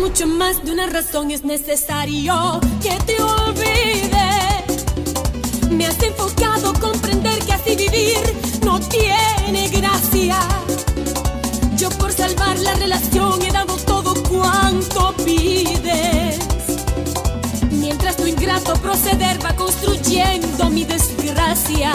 mucho más de una razón es necesario que te olvide. Me has enfocado a comprender que así vivir no tiene gracia. Yo por salvar la relación he dado todo cuanto pides, mientras tu ingrato proceder va construyendo mi desgracia.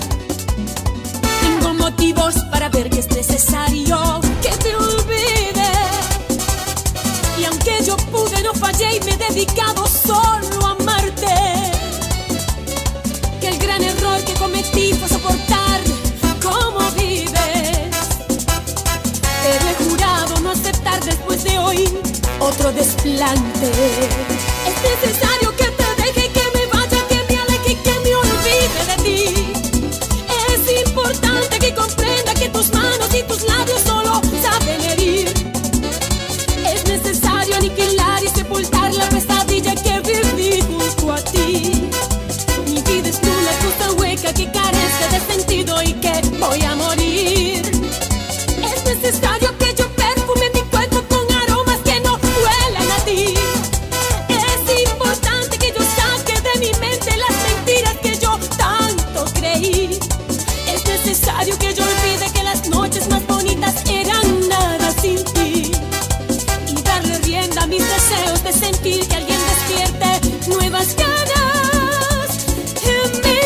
Tengo motivos para ver que es necesario que te olvide. Y aunque yo pude, no fallé y me he dedicado solo a amarte. Que el gran error que cometí fue soportar cómo vives. Pero he jurado no aceptar después de hoy otro desplante. Es necesario que te deje, que me vaya, que me aleje, que me olvide de ti. Es importante que comprenda que tus manos y tus labios solo saben herir. Es necesario aniquilar y sepultar la pesadilla que viví junto a ti. Mi vida es una cosa hueca que carece de sentido y que voy a morir. Es necesario que yo perfume mi cuerpo con aromas que no huelan a ti. Es importante que yo saque de mi mente las mentiras que yo tanto creí. Es necesario que yo olvide que las noches más bonitas eran nada sin ti, y darle rienda a mis deseos de sentir que alguien despierte nuevas ganas en mí.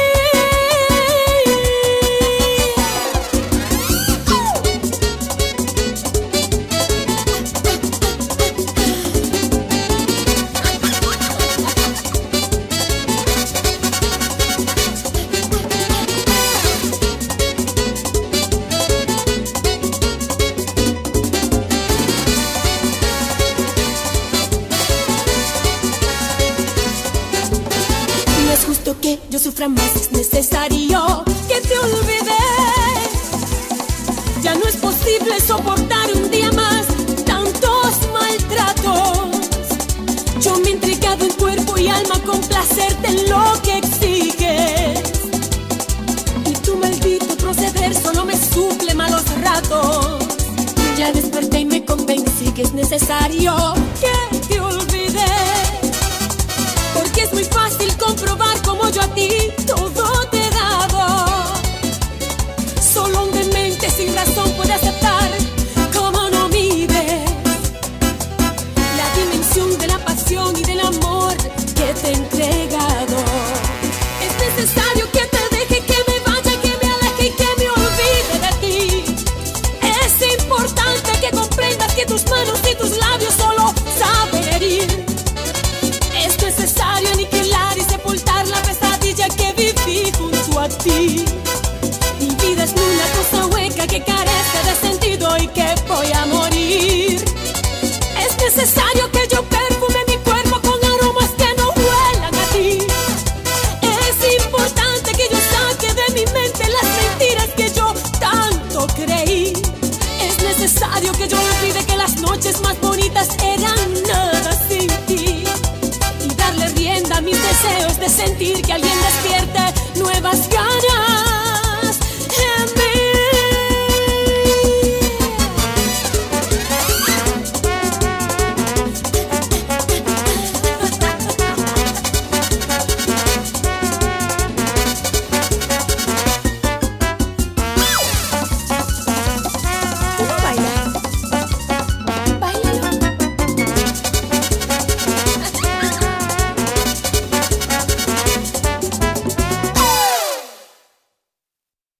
No es justo que yo sufra más, es necesario que te olvides. Ya no es posible soportar un día más tantos maltratos. Yo me he entregado en cuerpo y alma con placerte en lo que exiges, y tu maldito proceder solo me suple malos ratos. Ya desperté y me convencí que es necesario